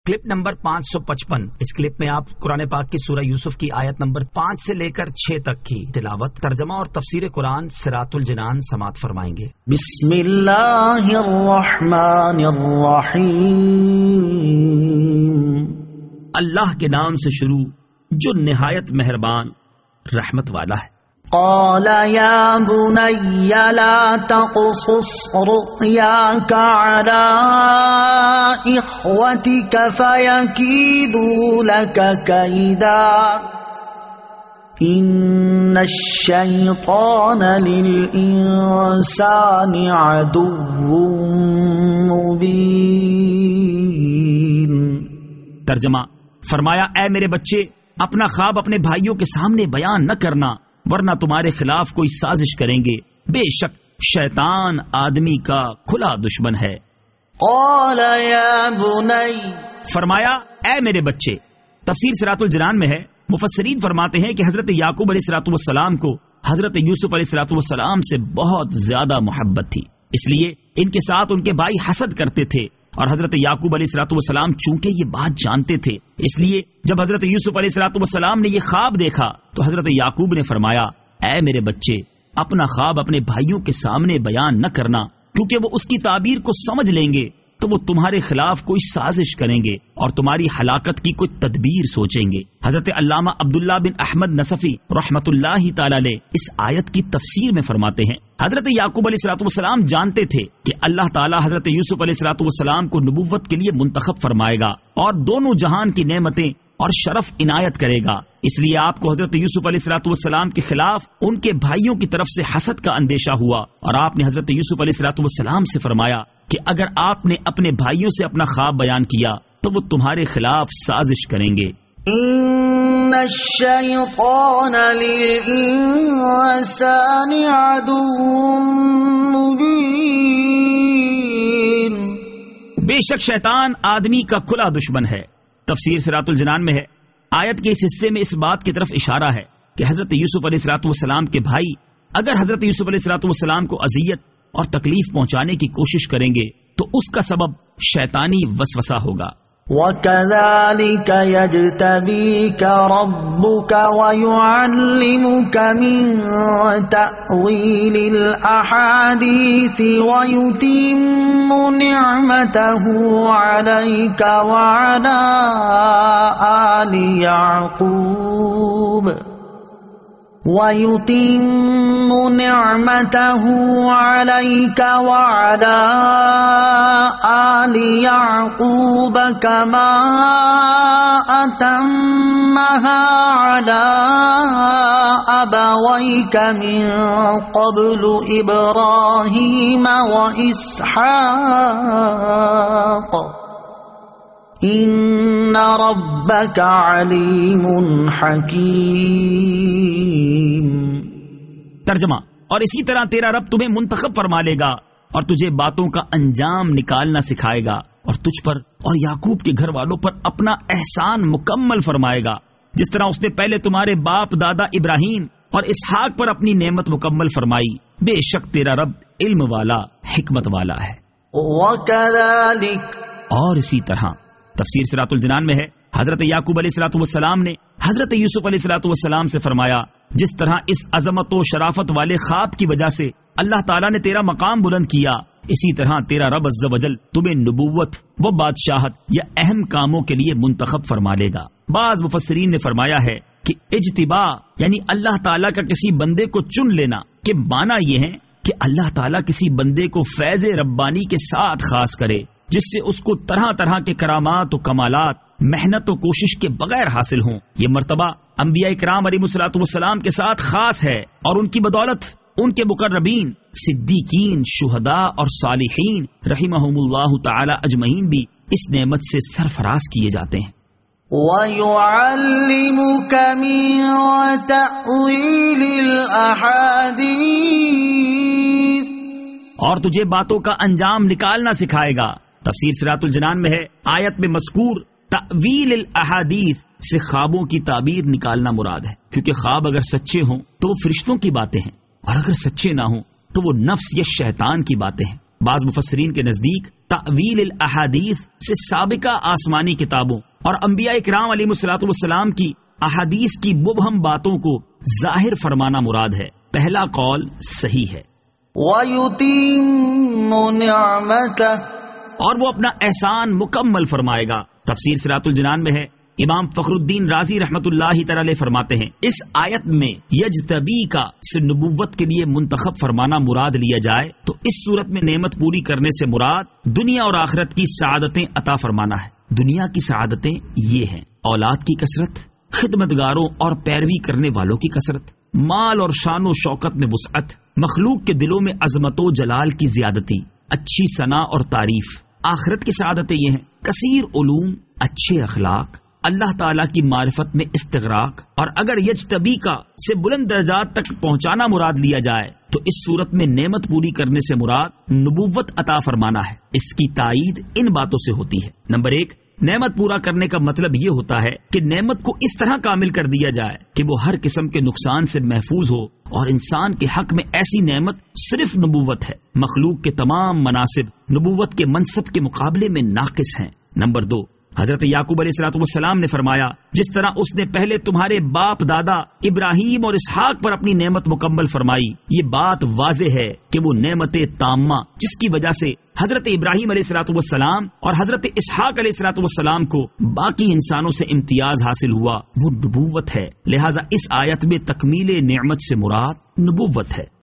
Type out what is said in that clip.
Clip number 555۔ اس clip میں آپ قرآن پاک کی سورہ یوسف کی آیت نمبر 5 سے لے کر 6 تک کی تلاوت، ترجمہ اور تفسیر قرآن صراط الجنان سماعت فرمائیں گے۔ بسم اللہ الرحمن الرحیم۔ اللہ کے نام سے شروع جو نہایت مہربان رحمت والا ہے۔ قال یا بنی لا تقصص رؤیاک علی اخوتک فیکیدوا لک کیدا ان الشیطان للانسان عدو مبین۔ ترجمہ فرمایا، اے میرے بچے، اپنا خواب اپنے بھائیوں کے سامنے بیان نہ کرنا، ورنہ تمہارے خلاف کوئی سازش کریں گے۔ بے شک شیطان آدمی کا کھلا دشمن ہے۔ قال یا بنی، فرمایا اے میرے بچے۔ تفسیر صراط الجنان میں ہے، مفسرین فرماتے ہیں کہ حضرت یعقوب علیہ الصلوۃ والسلام کو حضرت یوسف علیہ الصلوۃ والسلام سے بہت زیادہ محبت تھی، اس لیے ان کے ساتھ ان کے بھائی حسد کرتے تھے، اور حضرت یعقوب علیہ الصلوۃ والسلام چونکہ یہ بات جانتے تھے، اس لیے جب حضرت یوسف علیہ الصلوۃ والسلام نے یہ خواب دیکھا تو حضرت یعقوب نے فرمایا، اے میرے بچے، اپنا خواب اپنے بھائیوں کے سامنے بیان نہ کرنا، کیونکہ وہ اس کی تعبیر کو سمجھ لیں گے تو وہ تمہارے خلاف کوئی سازش کریں گے اور تمہاری ہلاکت کی کوئی تدبیر سوچیں گے۔ حضرت علامہ عبداللہ بن احمد نصفی رحمۃ اللہ تعالی علیہ اس آیت کی تفسیر میں فرماتے ہیں، حضرت یعقوب علیہ الصلوۃ والسلام جانتے تھے کہ اللہ تعالی حضرت یوسف علیہ الصلوۃ والسلام کو نبوت کے لیے منتخب فرمائے گا اور دونوں جہان کی نعمتیں اور شرف عنایت کرے گا، اس لیے آپ کو حضرت یوسف علیہ الصلوۃ والسلام کے خلاف ان کے بھائیوں کی طرف سے حسد کا اندیشہ ہوا، اور آپ نے حضرت یوسف علیہ الصلوۃ والسلام سے فرمایا کہ اگر آپ نے اپنے بھائیوں سے اپنا خواب بیان کیا تو وہ تمہارے خلاف سازش کریں گے۔ ان الشیطان للانسان عدو مبین۔ بے شک شیطان آدمی کا کھلا دشمن ہے۔ تفسیر صراط الجنان میں ہے، آیت کے اس حصے میں اس بات کی طرف اشارہ ہے کہ حضرت یوسف علیہ الصلوۃ والسلام کے بھائی اگر حضرت یوسف علیہ الصلوۃ والسلام کو اذیت اور تکلیف پہنچانے کی کوشش کریں گے تو اس کا سبب شیطانی وسوسہ ہوگا۔ وَكَذَلِكَ يَجْتَبِيكَ رَبُّكَ وَيُعَلِّمُكَ مِن تَأْوِيلِ الْأَحَادِيثِ وَيُتِمُّ نِعْمَتَهُ عَلَيْكَ وَعَلَى آلِ يَعْقُوبَ وَيُتِمُّ نِعْمَتَهُ عَلَيْكَ وَعَلَى آلِ يَعْقُوبَ كَمَا أَتَمَّهَا عَلَى أَبَوَيْكَ مِن قَبْلُ إِبْرَاهِيمَ وَإِسْحَاقَ ان ربک علیم حکیم۔ ترجمہ، اور اسی طرح تیرا رب تمہیں منتخب فرما لے گا اور تجھے باتوں کا انجام نکالنا سکھائے گا اور تجھ پر اور یعقوب کے گھر والوں پر اپنا احسان مکمل فرمائے گا، جس طرح اس نے پہلے تمہارے باپ دادا ابراہیم اور اسحاق پر اپنی نعمت مکمل فرمائی۔ بے شک تیرا رب علم والا حکمت والا ہے۔ وَكَذَلِكَ، اور اسی طرح تفسیر صراط الجنان میں ہے، حضرت یعقوب علیہ الصلوۃ والسلام نے حضرت یوسف علیہ الصلوۃ والسلام سے فرمایا، جس طرح اس عظمت و شرافت والے خواب کی وجہ سے اللہ تعالیٰ نے تیرا مقام بلند کیا، اسی طرح تیرا رب عز و جل تمہیں نبوت و بادشاہت یا اہم کاموں کے لیے منتخب فرما لے گا۔ بعض مفسرین نے فرمایا ہے کہ اجتباء یعنی اللہ تعالیٰ کا کسی بندے کو چن لینا کے معنی یہ ہے کہ اللہ تعالیٰ کسی بندے کو فیض ربانی کے ساتھ خاص کرے، جس سے اس کو طرح طرح کے کرامات و کمالات محنت و کوشش کے بغیر حاصل ہوں۔ یہ مرتبہ انبیاء کرام علیہ الصلوۃ والسلام کے ساتھ خاص ہے، اور ان کی بدولت ان کے مقربین صدیقین، شہداء اور صالحین رحمہم اللہ تعالی اجمعین بھی اس نعمت سے سرفراز کیے جاتے ہیں۔ وَيُعَلِّمُكَ مِن تَأْوِيلِ الْأَحَادِيثِ، اور تجھے باتوں کا انجام نکالنا سکھائے گا۔ تفسیر صراط الجنان میں ہے، آیت میں مذکور تأویل الاحادیث سے خوابوں کی تعبیر نکالنا مراد ہے، کیونکہ خواب اگر سچے ہوں تو وہ فرشتوں کی باتیں ہیں، اور اگر سچے نہ ہوں تو وہ نفس یا شیطان کی باتیں ہیں۔ بعض مفسرین کے نزدیک تعویل الاحادیث سے سابقہ آسمانی کتابوں اور انبیاء اکرام علیہ الصلوۃ والسلام کی احادیث کی مبہم باتوں کو ظاہر فرمانا مراد ہے۔ پہلا قول صحیح ہے۔ وَيُتِمُّ نِعْمَتَهُ، اور وہ اپنا احسان مکمل فرمائے گا۔ تفسیر صراط الجنان میں ہے، امام فخر الدین رازی رحمت اللہ تعالی فرماتے ہیں اس آیت میں یجتبی کا سے نبوت کے لیے منتخب فرمانا مراد لیا جائے تو اس صورت میں نعمت پوری کرنے سے مراد دنیا اور آخرت کی سعادتیں عطا فرمانا ہے۔ دنیا کی سعادتیں یہ ہیں: اولاد کی کثرت، خدمتگاروں اور پیروی کرنے والوں کی کثرت، مال اور شان و شوکت میں وسعت، مخلوق کے دلوں میں عظمت و جلال کی زیادتی، اچھی ثنا اور تعریف۔ آخرت کی سعادتیں یہ ہیں: کثیر علوم، اچھے اخلاق، اللہ تعالیٰ کی معرفت میں استغراق۔ اور اگر یجتبی کا سے بلند درجات تک پہنچانا مراد لیا جائے تو اس صورت میں نعمت پوری کرنے سے مراد نبوت عطا فرمانا ہے۔ اس کی تائید ان باتوں سے ہوتی ہے: نمبر 1، نعمت پورا کرنے کا مطلب یہ ہوتا ہے کہ نعمت کو اس طرح کامل کر دیا جائے کہ وہ ہر قسم کے نقصان سے محفوظ ہو، اور انسان کے حق میں ایسی نعمت صرف نبوت ہے۔ مخلوق کے تمام مناصب نبوت کے منصب کے مقابلے میں ناقص ہیں۔ نمبر 2، حضرت یعقوب علیہ الصلوۃ والسلام نے فرمایا جس طرح اس نے پہلے تمہارے باپ دادا ابراہیم اور اسحاق پر اپنی نعمت مکمل فرمائی، یہ بات واضح ہے کہ وہ نعمت تامہ جس کی وجہ سے حضرت ابراہیم علیہ الصلوۃ والسلام اور حضرت اسحاق علیہ الصلوۃ والسلام کو باقی انسانوں سے امتیاز حاصل ہوا، وہ نبوت ہے۔ لہٰذا اس آیت میں تکمیل نعمت سے مراد نبوت ہے۔